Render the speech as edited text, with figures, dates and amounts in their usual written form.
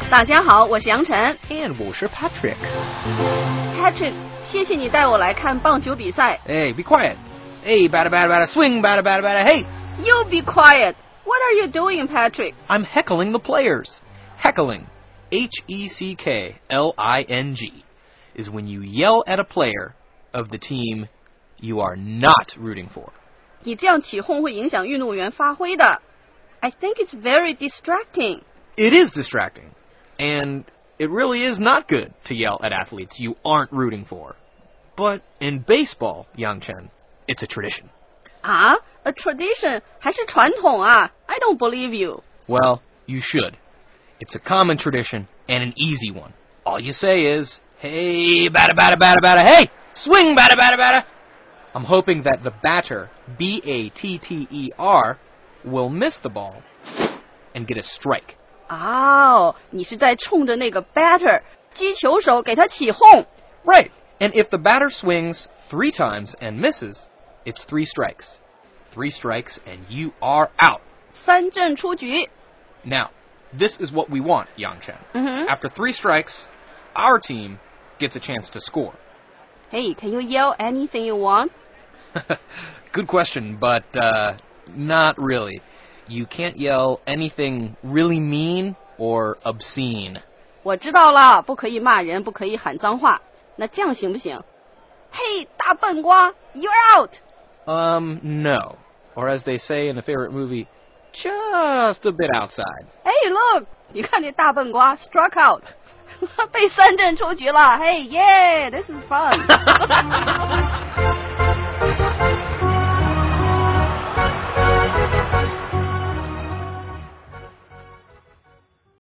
大家好，我是杨晨。 And 我是 Patrick. Patrick, 谢谢你带我来看棒球比赛。 Hey, be quiet. Hey, batter, batter, batter, swing, batter, batter, batter. Hey! You be quiet. What are you doing, Patrick? I'm heckling the players. Heckling, Heckling, is when you yell at a player of the team you are not rooting for. 你这样起哄会影响运动员发挥的。 I think it's very distracting. It is distracting. And it really is not good to yell at athletes you aren't rooting for. But in baseball, Yang Chen, it's a tradition. 啊 A tradition 还是传统啊 I don't believe you. Well, you should. It's a common tradition and an easy one. All you say is, hey, batter, batter, batter, batter, hey, swing, batter, batter, batter. I'm hoping that the batter, B-A-T-T-E-R, will miss the ball and get a strike. 哦，你是在冲着那个 batter 击球手给他起哄。 Right. And if the batter swings 3 times and misses, it's 3 strikes. 3 strikes and you are out. 三振出局。 Now, this is what we want, Yang Chen. After 3 strikes, our team gets a chance to score. Hey, can you yell anything you want? Good question, but not really. You can't yell anything really mean or obscene. 我知道了，不可以骂人，不可以喊脏话。那这样行不行？ Hey, 大笨瓜 you're out. No. Or as they say in a favorite movie, just a bit outside. Hey, look, 你看那大笨瓜 struck out. 被三振出局了。Hey, yeah, this is fun.